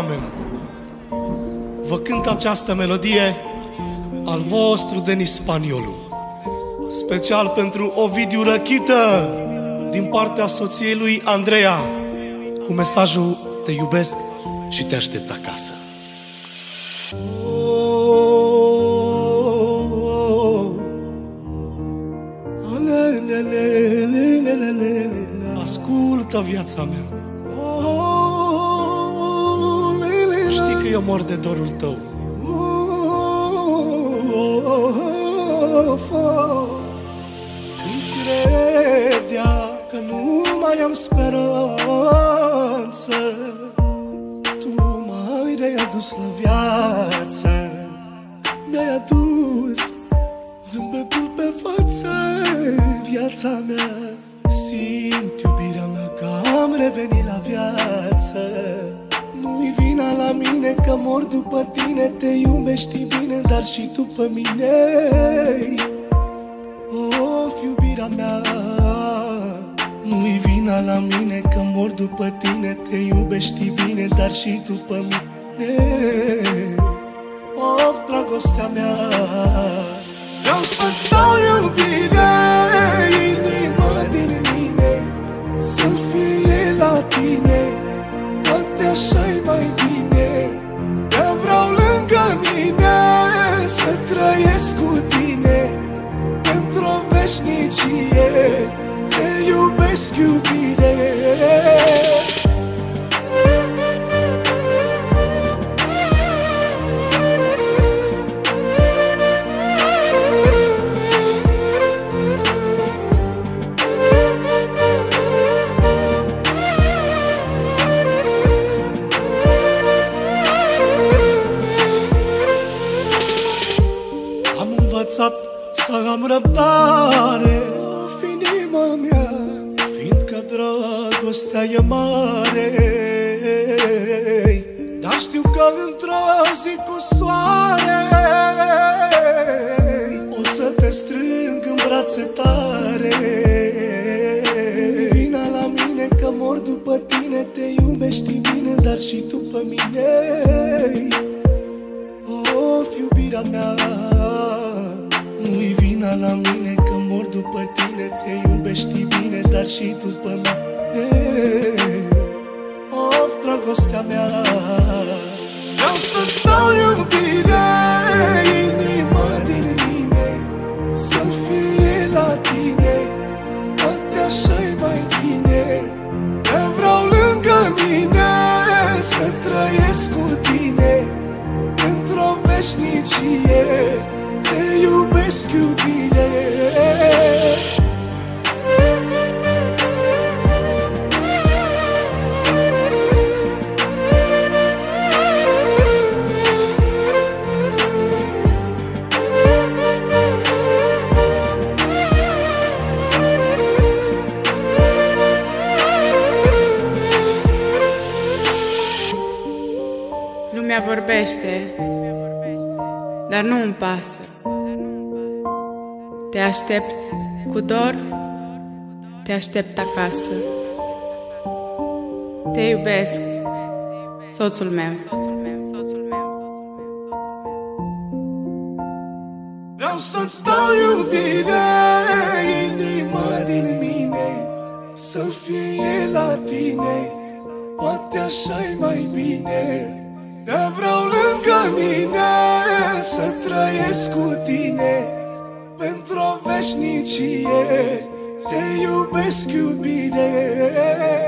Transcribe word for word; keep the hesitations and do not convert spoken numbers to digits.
oameni, vă cânt această melodie al vostru Denis Spaniolu, special pentru Ovidiu Răchită, din partea soției lui Andreea, cu mesajul: te iubesc și te aștept acasă. Ascultă viața mea, știi că eu mor de dorul tău. Când credea că nu mai am speranță, tu m-ai readus la viață. Mi-ai adus zâmbetul pe față. Viața mea, simt iubirea mea că am revenit la viață. Nu-i vina la mine că mor după tine. Te iubești bine, dar și tu pe mine. Of, iubirea mea, nu-i vina la mine că mor după tine. Te iubești bine, dar și tu pe mine. Of, dragostea mea, vreau să-ți dau iubire, inima din mine să fie la tine. Poate așa-i mai bine. Te vreau lângă mine, să trăiesc cu tine pentru-o veșnicie. Te iubesc, iubire. Să am răbdare, of, inima mea, fiindcă dragostea e mare. Dar știu că într-o zi cu soare o să te strâng în brațe tare. Vina la mine că mor după tine. Te iubești bine, dar și tu pe mine. Of, iubirea mea, nu-i vina la mine că mor după tine. Te iubești bine, dar și tu pe mine. Of, dragostea mea, vreau să-ți dau iubire, inima din mine să fie la tine. Poate așa-i mai bine. Te vreau lângă mine, să trăiesc cu tine într-o veșnicie. Te iubesc, iubire. Lumea vorbește, dar nu-mi pasă. Te aștept cu dor, te aștept acasă. Te iubesc, soțul meu. Vreau să-ți dau iubire, inima din mine să fie la tine. Poate așa-i mai bine. Te vreau lângă mine, să trăiesc cu tine pentru-o veșnicie. Te iubesc, iubire.